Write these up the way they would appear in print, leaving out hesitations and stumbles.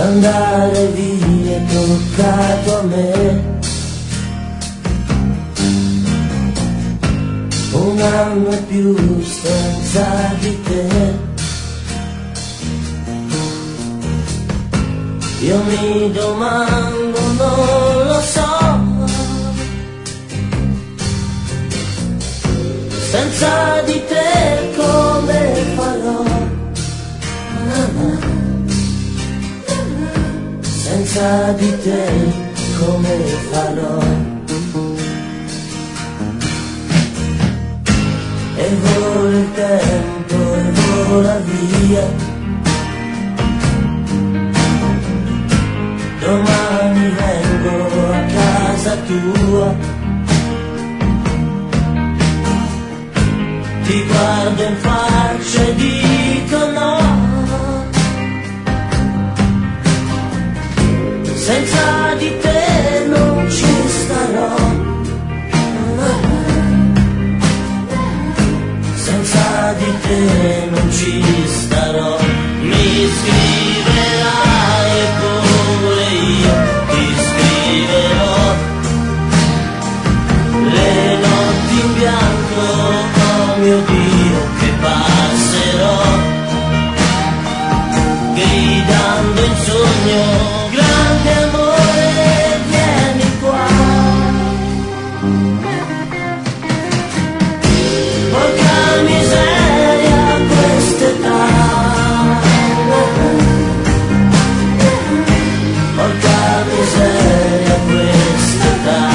andare via toccato a me. Un anno e più senza di te. Io mi domando, non lo so, senza di te come farò, senza di te come farò. E vola il tempo e vola via. Domani vengo a casa tua, ti guardo in faccia e dico no, senza di te non ci starò, senza di te non ci starò. Mi scriverai e pure io ti scriverò, le notti in bianco, oh mio Dio, che passerò, gridando in sogno, grande amore, vieni qua. Porca miseria quest'età, porca miseria quest'età.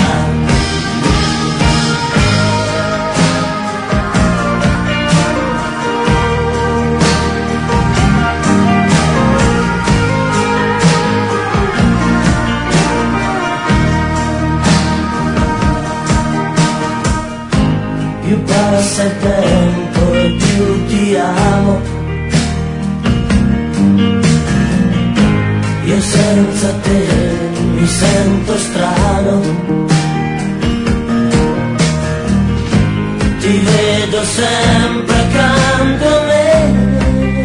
Più passa il tempo e più ti amo. Io senza te mi sento strano. Ti vedo sempre accanto a me.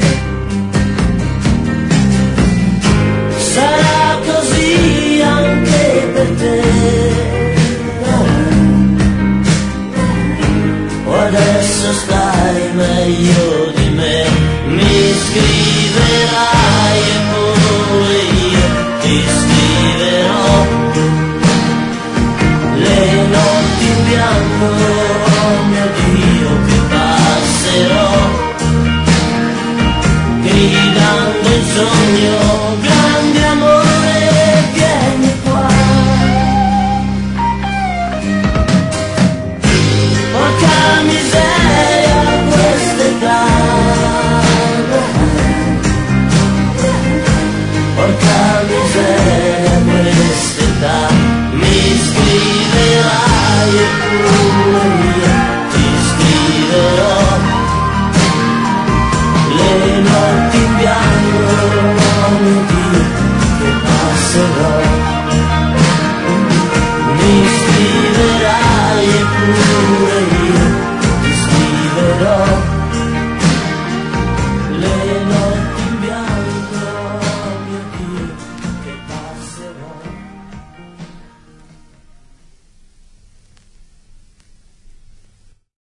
Sarà così anche per te. O adesso stai meglio di me. Mi scriverai